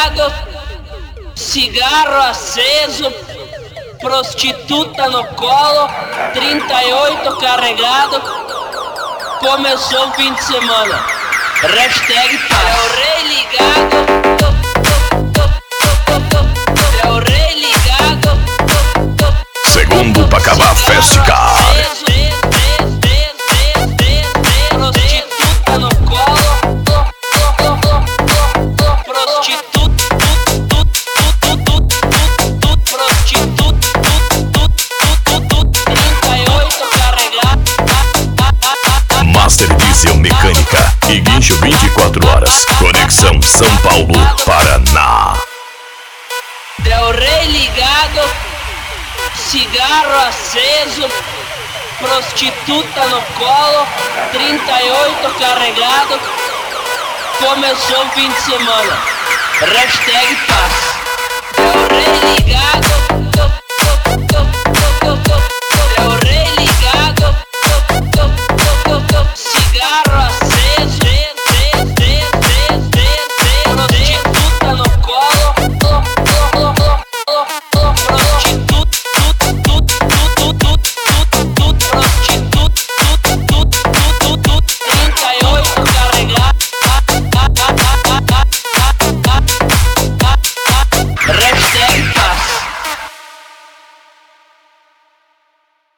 ligado, cigarro aceso, prostituta no colo, 38 carregado, começou o fim de semana. Hashtag paz. É o rei ligado. É o rei ligado. Segundo pra acabar Festicar. Prostituta no colo. Prostituta. Prostituta. 38 carregado. Master Diesel Mecânica e guincho 24 horas. Conexão São Paulo, Paraná. É o rei ligado, cigarro aceso, prostituta no colo, 38 carregado, começou o fim de semana. Hashtag paz. É o rei ligado.